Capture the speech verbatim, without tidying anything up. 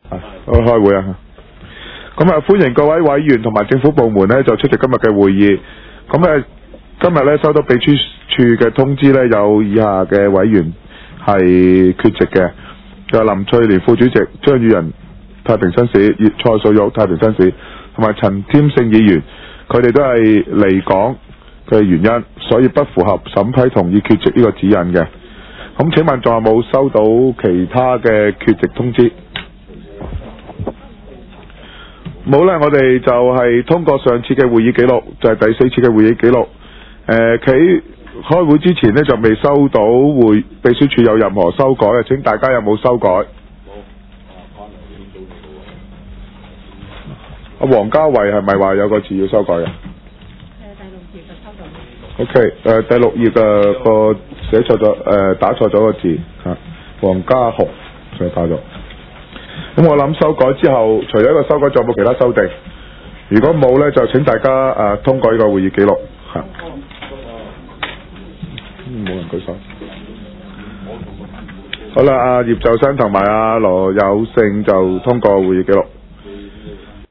啊，開會啊！咁啊，歡迎各位委員同埋政府部門呢就出席今日嘅會議。咁誒，今日呢收到秘書處嘅通知呢，有以下嘅委員係缺席嘅，就林翠蓮副主席、張宇人太平紳士、葉蔡素玉太平紳士，同埋陳添勝議員，佢哋都係離港嘅原因，所以不符合審批同意缺席呢個指引嘅。咁請問仲有冇收到其他嘅缺席通知？冇咧，我哋就係通過上次嘅會議記錄，就係、是、第四次嘅會議記錄。誒、呃，喺開會之前呢，就未收到會秘書處有任何修改嘅，請大家有冇修改？冇。阿黃家慧係咪話有個字要修改嘅？誒、呃，第六頁就收到。O K， 誒，第六頁嘅個寫錯咗，誒、呃，打錯咗個字嚇，黃家紅就打咗。咁我諗修改之後，除咗一個修改，仲有冇其他修訂？如果冇呢，就請大家誒、呃、通過呢個會議記錄嚇。冇人舉手。好啦，阿葉就生同埋阿羅有勝就通過會議記錄。